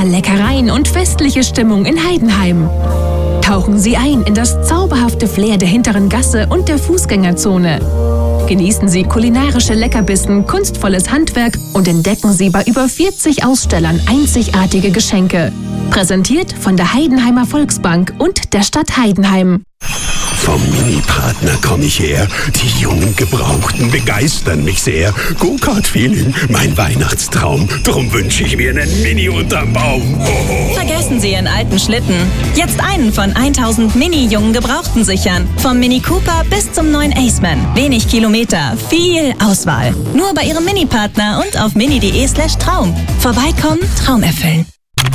Leckereien und festliche Stimmung in Heidenheim. Tauchen Sie ein in das zauberhafte Flair der hinteren Gasse und der Fußgängerzone. Genießen Sie kulinarische Leckerbissen, kunstvolles Handwerk und entdecken Sie bei über 40 Ausstellern einzigartige Geschenke. Präsentiert von der Heidenheimer Volksbank und der Stadt Heidenheim. Vom Mini-Partner komme ich her. Die jungen Gebrauchten begeistern mich sehr. Go-Kart-Feeling, mein Weihnachtstraum. Drum wünsche ich mir einen Mini unterm Baum. Oh. Vergessen Sie Ihren alten Schlitten. Jetzt einen von 1000 Mini-jungen Gebrauchten sichern. Vom Mini Cooper bis zum neuen Aceman. Wenig Kilometer, viel Auswahl. Nur bei Ihrem Mini-Partner und auf mini.de/Traum. Vorbeikommen, Traum erfüllen.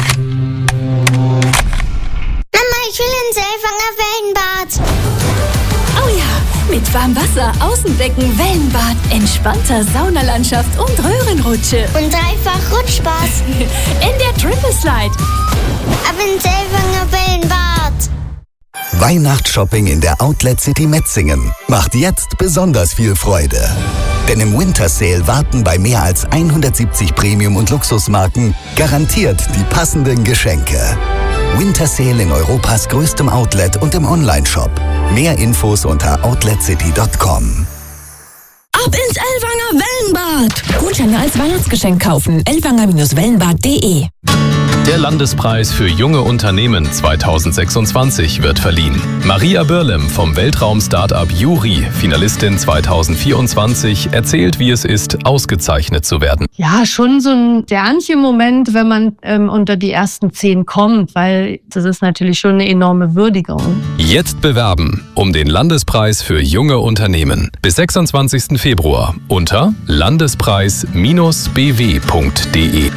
Ich will ins Elvanger Wellenbad. Oh ja, mit Warmwasser, Außenbecken, Wellenbad, entspannter Saunalandschaft und Röhrenrutsche. Und dreifach Rutschspaß. In der Triple Slide. Ab ins Elvanger Wellenbad. Weihnachtsshopping in der Outlet City Metzingen macht jetzt besonders viel Freude. Denn im Winter Sale warten bei mehr als 170 Premium- und Luxusmarken garantiert die passenden Geschenke. Winter Sale in Europas größtem Outlet und im Onlineshop. Mehr Infos unter outletcity.com. Ab ins Elvanger Wellenbad! Gutscheine als Weihnachtsgeschenk kaufen. elvanger-wellenbad.de. Der Landespreis für junge Unternehmen 2026 wird verliehen. Maria Börlem vom Weltraum-Startup Juri, Finalistin 2024, erzählt, wie es ist, ausgezeichnet zu werden. Ja, schon so ein Sternchen-Moment, wenn man unter die ersten 10 kommt, weil das ist natürlich schon eine enorme Würdigung. Jetzt bewerben um den Landespreis für junge Unternehmen bis 26. Februar unter landespreis-bw.de.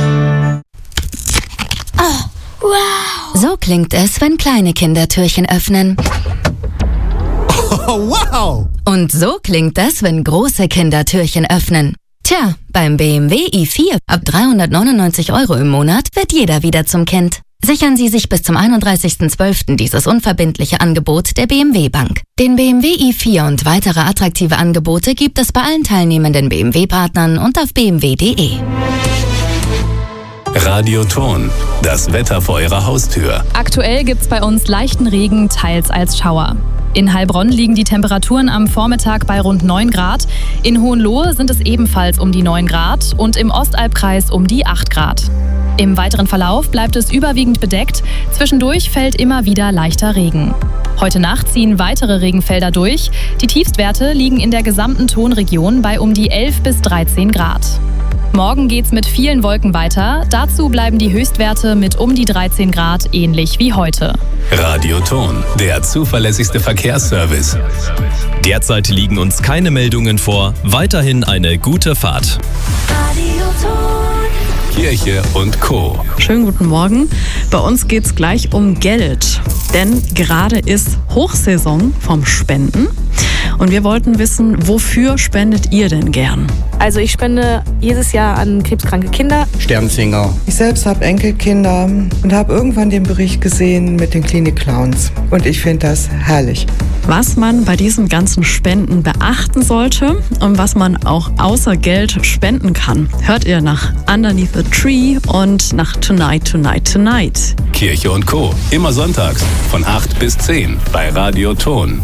Wow. So klingt es, wenn kleine Kinder Türchen öffnen. Oh, wow! Und so klingt es, wenn große Kinder Türchen öffnen. Tja, beim BMW i4 ab 399 € im Monat wird jeder wieder zum Kind. Sichern Sie sich bis zum 31.12. dieses unverbindliche Angebot der BMW Bank. Den BMW i4 und weitere attraktive Angebote gibt es bei allen teilnehmenden BMW-Partnern und auf bmw.de. Radioton, das Wetter vor Ihrer Haustür. Aktuell gibt's bei uns leichten Regen, teils als Schauer. In Heilbronn liegen die Temperaturen am Vormittag bei rund 9 Grad. In Hohenlohe sind es ebenfalls um die 9 Grad und im Ostalbkreis um die 8 Grad. Im weiteren Verlauf bleibt es überwiegend bedeckt. Zwischendurch fällt immer wieder leichter Regen. Heute Nacht ziehen weitere Regenfelder durch. Die Tiefstwerte liegen in der gesamten Tonregion bei um die 11 bis 13 Grad. Morgen geht's mit vielen Wolken weiter. Dazu bleiben die Höchstwerte mit um die 13 Grad ähnlich wie heute. Radioton, der zuverlässigste Verkehrsservice. Derzeit liegen uns keine Meldungen vor. Weiterhin eine gute Fahrt. Kirche und Co. Schönen guten Morgen. Bei uns geht's gleich um Geld. Denn gerade ist Hochsaison vom Spenden. Und wir wollten wissen, wofür spendet ihr denn gern? Also ich spende jedes Jahr an krebskranke Kinder. Sternsinger. Ich selbst habe Enkelkinder und habe irgendwann den Bericht gesehen mit den Klinik-Clowns. Und ich finde das herrlich. Was man bei diesen ganzen Spenden beachten sollte und was man auch außer Geld spenden kann, hört ihr nach Underneath the Tree und nach Tonight, Tonight, Tonight. Kirche und Co. Immer sonntags von 8 bis 10 bei Radioton.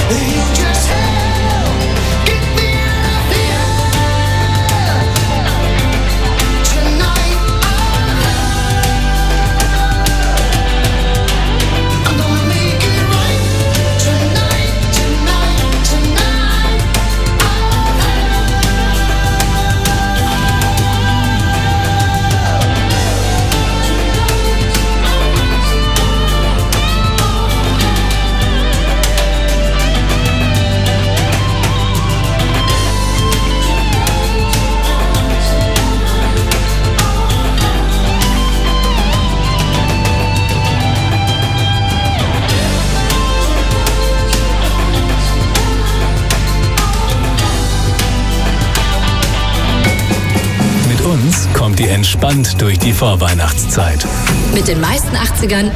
Kommt ihr entspannt durch die Vorweihnachtszeit. Mit den meisten 80ern,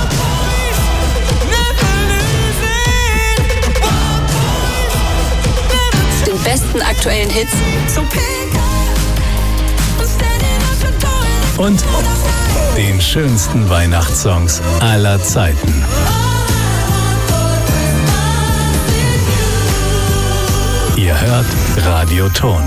den besten aktuellen Hits und den schönsten Weihnachtssongs aller Zeiten. Ihr hört Radio Ton.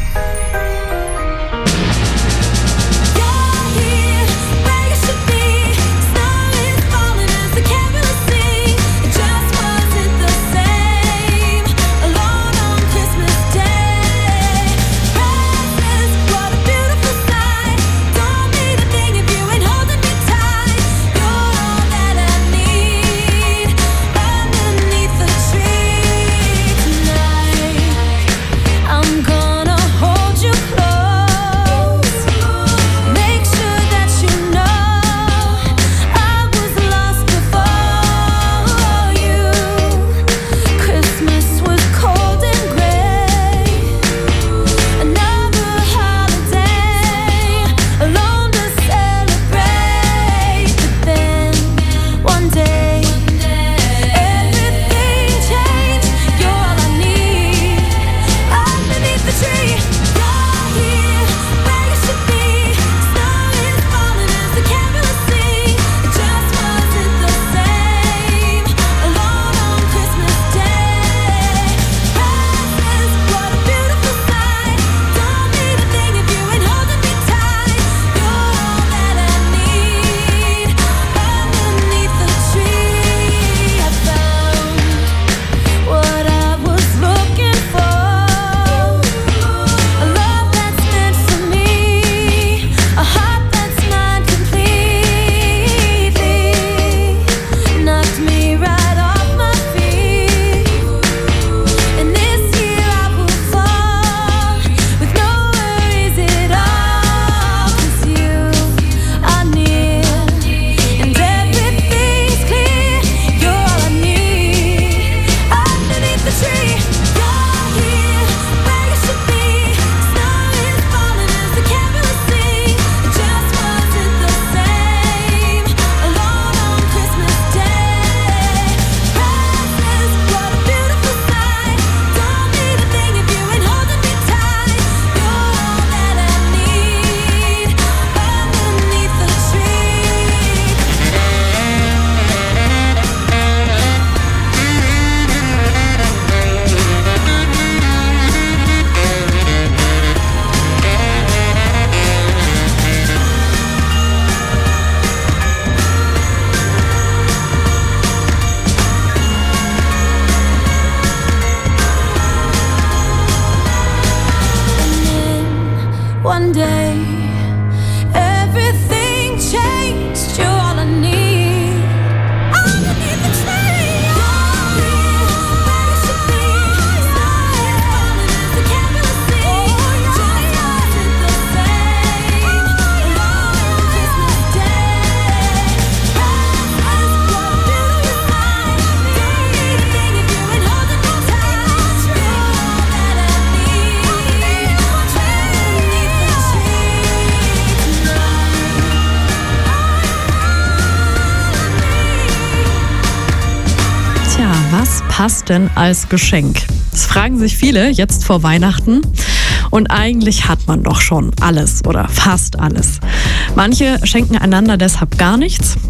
One day, everything changed. You're all I need. Underneath the tree, you're here, where you should be. Starlight falling as the candle sing. Just wasn't the same. Alone on Christmas Day. Presents, what a beautiful sight. Don't need a thing if you ain't holding me tight. You're all that I need. Underneath the tree Tja, was passt denn als Geschenk? Das fragen sich viele jetzt vor Weihnachten. Und eigentlich hat man doch schon alles oder fast alles. Manche schenken einander deshalb gar nichts.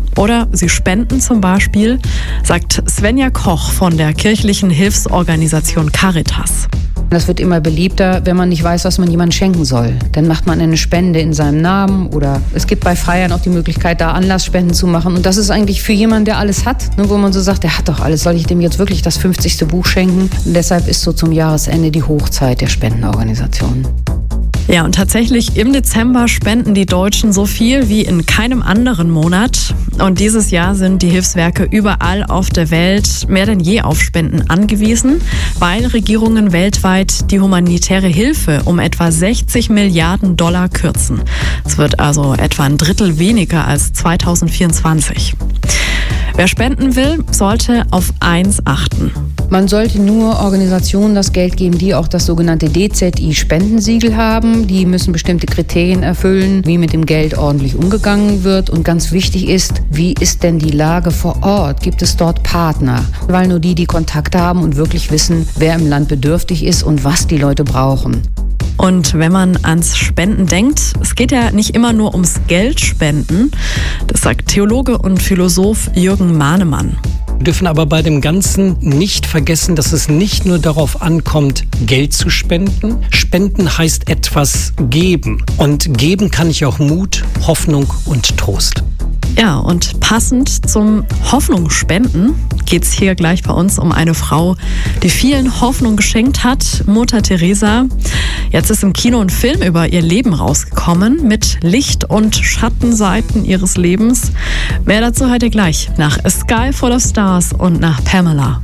Oder sie spenden zum Beispiel, sagt Svenja Koch von der kirchlichen Hilfsorganisation Caritas. Das wird immer beliebter, wenn man nicht weiß, was man jemandem schenken soll. Dann macht man eine Spende in seinem Namen oder es gibt bei Feiern auch die Möglichkeit, da Anlassspenden zu machen. Und das ist eigentlich für jemanden, der alles hat, ne, wo man so sagt, der hat doch alles, soll ich dem jetzt wirklich das 50. Buch schenken? Und deshalb ist so zum Jahresende die Hochzeit der Spendenorganisationen. Ja, und tatsächlich im Dezember spenden die Deutschen so viel wie in keinem anderen Monat. Und dieses Jahr sind die Hilfswerke überall auf der Welt mehr denn je auf Spenden angewiesen, weil Regierungen weltweit die humanitäre Hilfe um etwa 60 Milliarden Dollar kürzen. Es wird also etwa ein Drittel weniger als 2024. Wer spenden will, sollte auf eins achten. Man sollte nur Organisationen das Geld geben, die auch das sogenannte DZI-Spendensiegel haben. Die müssen bestimmte Kriterien erfüllen, wie mit dem Geld ordentlich umgegangen wird. Und ganz wichtig ist, wie ist denn die Lage vor Ort? Gibt es dort Partner? Weil nur die Kontakte haben und wirklich wissen, wer im Land bedürftig ist und was die Leute brauchen. Und wenn man ans Spenden denkt, es geht ja nicht immer nur ums Geldspenden. Das sagt Theologe und Philosoph Jürgen Mahnemann. Wir dürfen aber bei dem Ganzen nicht vergessen, dass es nicht nur darauf ankommt, Geld zu spenden. Spenden heißt etwas geben. Und geben kann ich auch Mut, Hoffnung und Trost. Ja, und passend zum Hoffnungsspenden geht es hier gleich bei uns um eine Frau, die vielen Hoffnung geschenkt hat, Mutter Teresa. Jetzt ist im Kino ein Film über ihr Leben rausgekommen mit Licht- und Schattenseiten ihres Lebens. Mehr dazu hört ihr gleich nach A Sky Full of Stars und nach Pamela.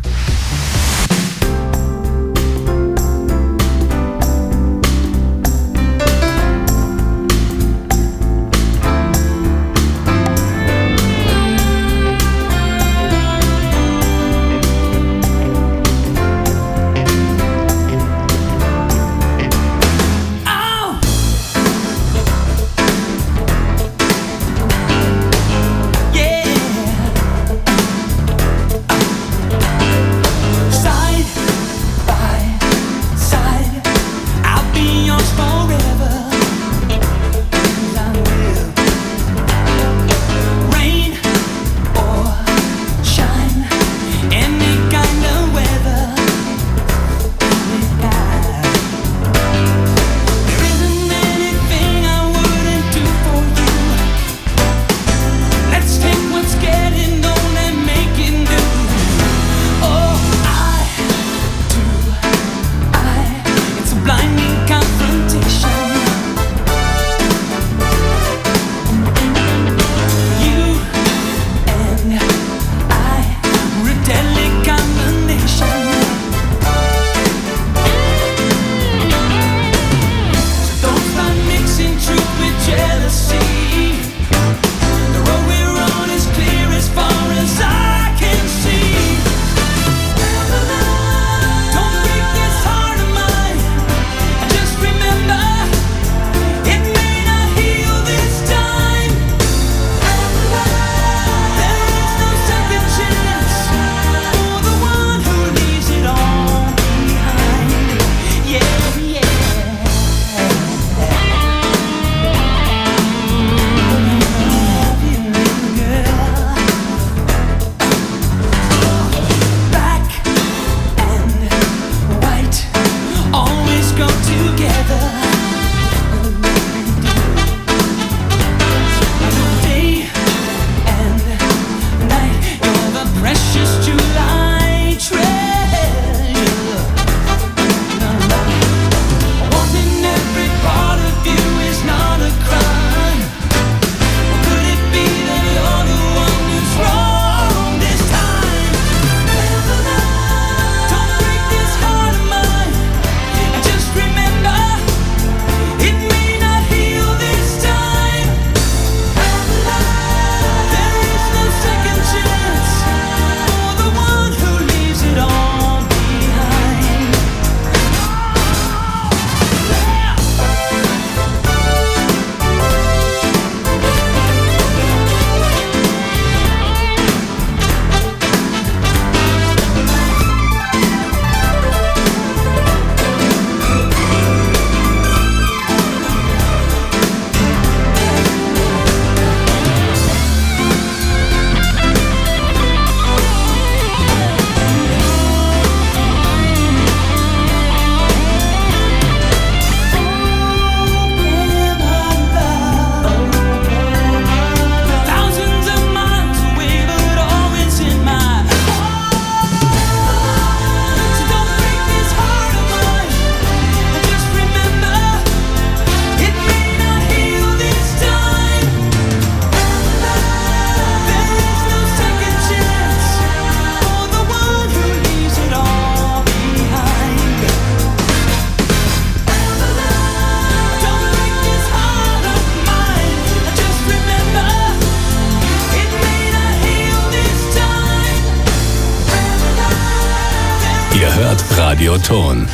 Ihr hört Radio Ton.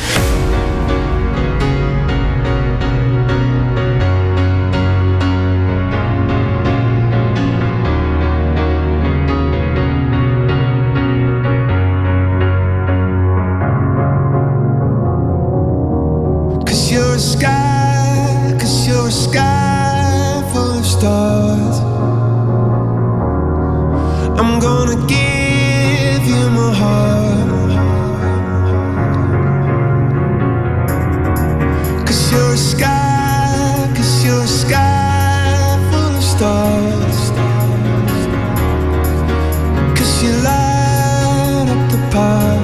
You're a sky full of stars. I'm gonna give you my heart. 'Cause you're a sky full of stars. 'Cause you light up the park.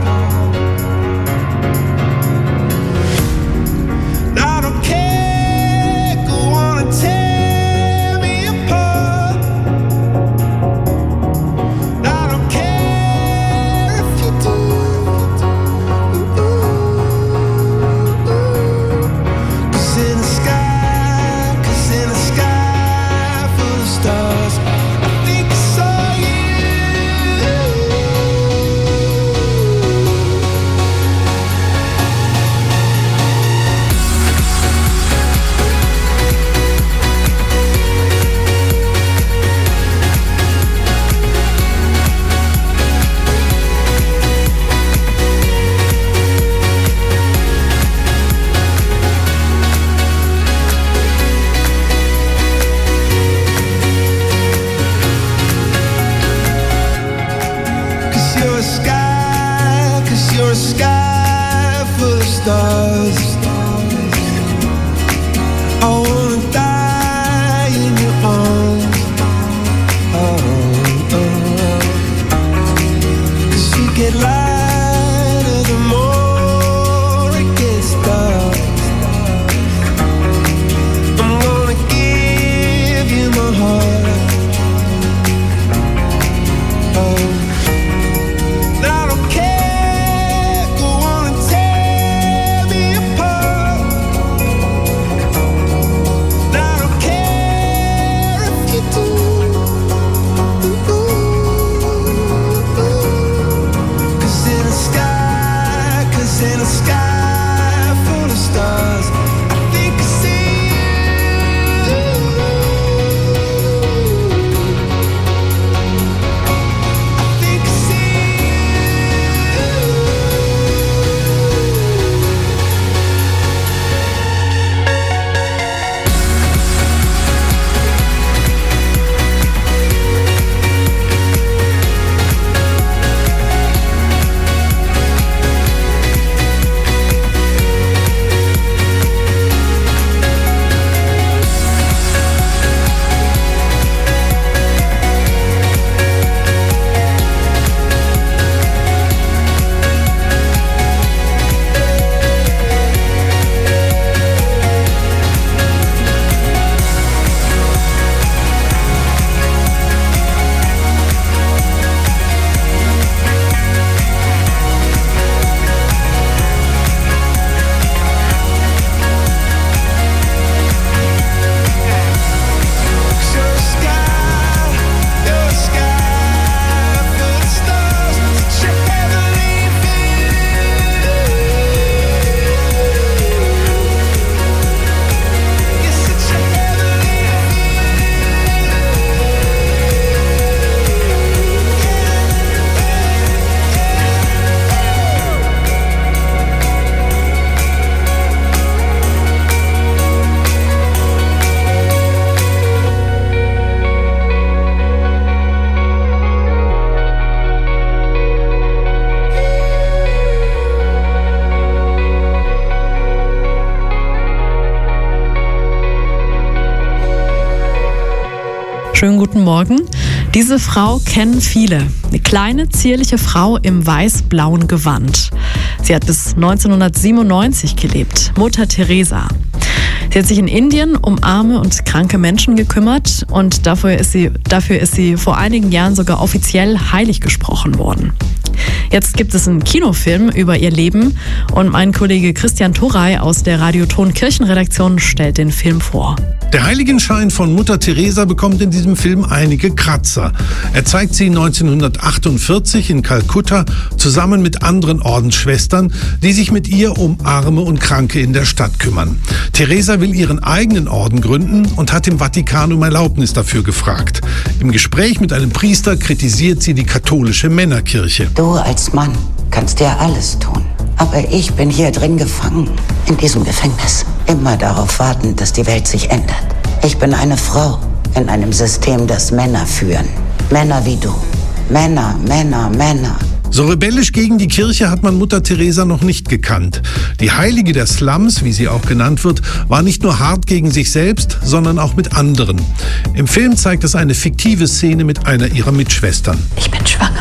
You're a sky full of stars. I wanna die in your arms. Oh. 'Cause you get lighter the more it gets dark. I'm gonna give you my heart. Oh. In a sky full of stars, I think I see you. I think I see Schönen guten Morgen. Diese Frau kennen viele. Eine kleine, zierliche Frau im weiß-blauen Gewand. Sie hat bis 1997 gelebt. Mutter Teresa. Sie hat sich in Indien um arme und kranke Menschen gekümmert und dafür ist sie vor einigen Jahren sogar offiziell heilig gesprochen worden. Jetzt gibt es einen Kinofilm über ihr Leben und mein Kollege Christian Torey aus der Radioton Kirchenredaktion stellt den Film vor. Der Heiligenschein von Mutter Teresa bekommt in diesem Film einige Kratzer. Er zeigt sie 1948 in Kalkutta zusammen mit anderen Ordensschwestern, die sich mit ihr um Arme und Kranke in der Stadt kümmern. Teresa will ihren eigenen Orden gründen und hat im Vatikan um Erlaubnis dafür gefragt. Im Gespräch mit einem Priester kritisiert sie die katholische Männerkirche. Du als Mann kannst ja alles tun. Aber ich bin hier drin gefangen, in diesem Gefängnis. Immer darauf warten, dass die Welt sich ändert. Ich bin eine Frau in einem System, das Männer führen. Männer wie du. Männer, Männer, Männer. So rebellisch gegen die Kirche hat man Mutter Teresa noch nicht gekannt. Die Heilige der Slums, wie sie auch genannt wird, war nicht nur hart gegen sich selbst, sondern auch mit anderen. Im Film zeigt es eine fiktive Szene mit einer ihrer Mitschwestern. Ich bin schwanger.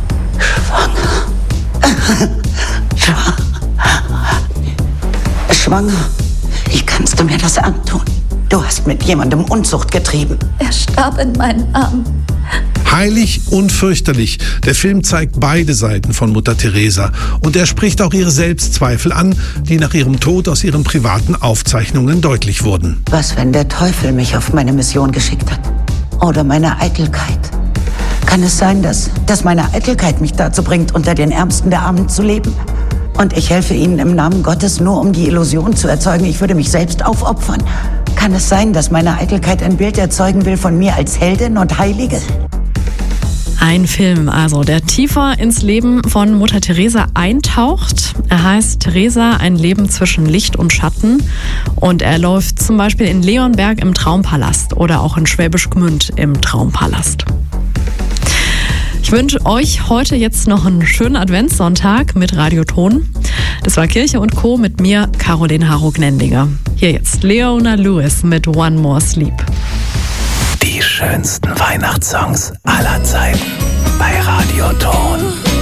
Schwanger. Wie kannst du mir das antun? Du hast mit jemandem Unzucht getrieben. Er starb in meinen Armen. Heilig und fürchterlich. Der Film zeigt beide Seiten von Mutter Teresa. Und er spricht auch ihre Selbstzweifel an, die nach ihrem Tod aus ihren privaten Aufzeichnungen deutlich wurden. Was, wenn der Teufel mich auf meine Mission geschickt hat? Oder meine Eitelkeit? Kann es sein, dass meine Eitelkeit mich dazu bringt, unter den Ärmsten der Armen zu leben? Und ich helfe ihnen im Namen Gottes nur, um die Illusion zu erzeugen, ich würde mich selbst aufopfern. Kann es sein, dass meine Eitelkeit ein Bild erzeugen will von mir als Heldin und Heilige? Ein Film, also der tiefer ins Leben von Mutter Teresa eintaucht. Er heißt Teresa, ein Leben zwischen Licht und Schatten. Und er läuft zum Beispiel in Leonberg im Traumpalast oder auch in Schwäbisch Gmünd im Traumpalast. Ich wünsche euch heute jetzt noch einen schönen Adventssonntag mit Radioton. Das war Kirche und Co. mit mir, Caroline Harro-Gnendiger. Hier jetzt Leona Lewis mit One More Sleep. Die schönsten Weihnachtssongs aller Zeiten bei Radioton.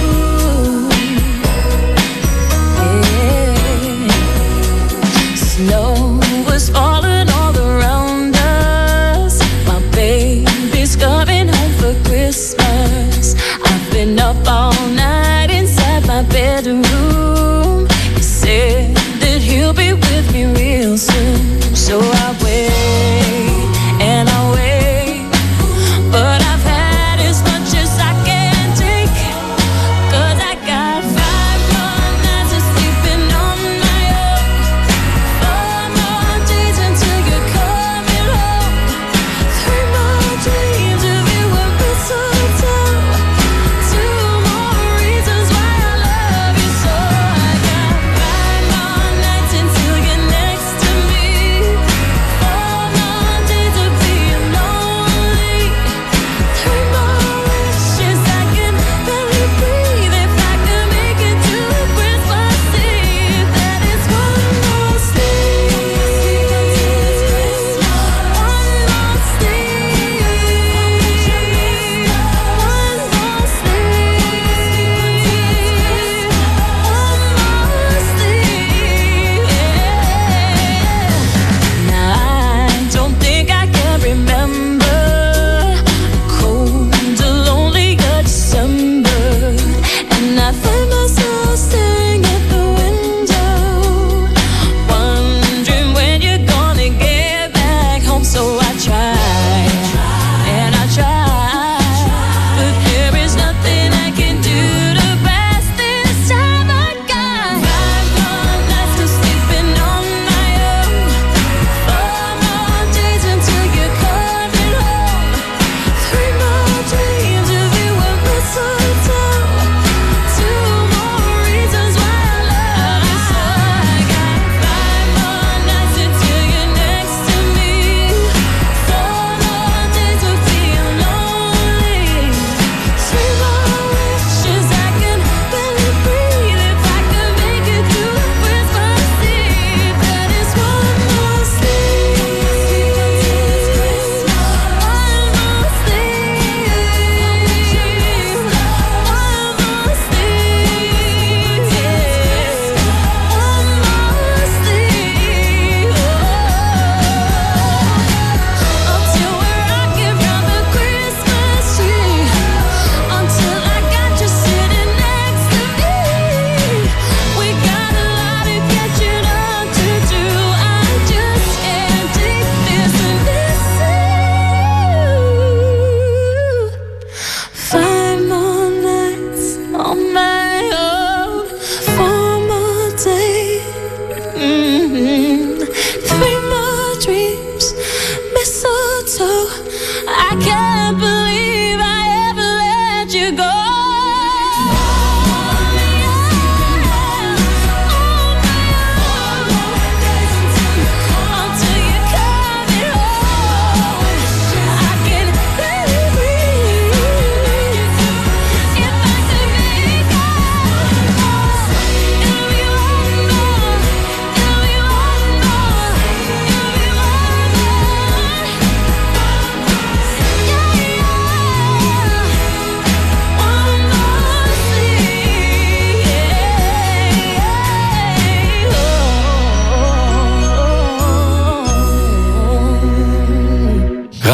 Snow was falling all around us. My baby's coming home for Christmas. I've been up all night inside my bedroom. He said that he'll be with me real soon. So I wait and I wait, but I've had as much as I can take. 'Cause I got 5 more nights of sleeping on my own, 4 more days until you're coming home, 3 more dreams of you and mistletoe, 2 more reasons why I love you so.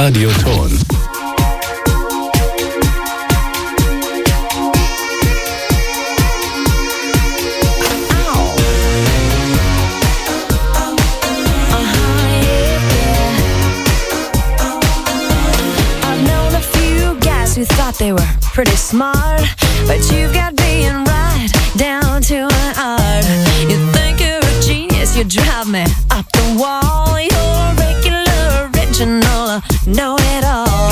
Radioton. Who thought they were pretty smart, but you've got being right down to an art. You think you're a genius, you drive me up the wall. You're regular, original, know-it-all.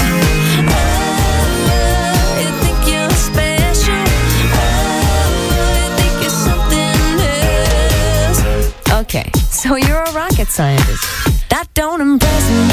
Oh, you think you're special. Oh, you think you're something else. Okay, so you're a rocket scientist. That don't impress me.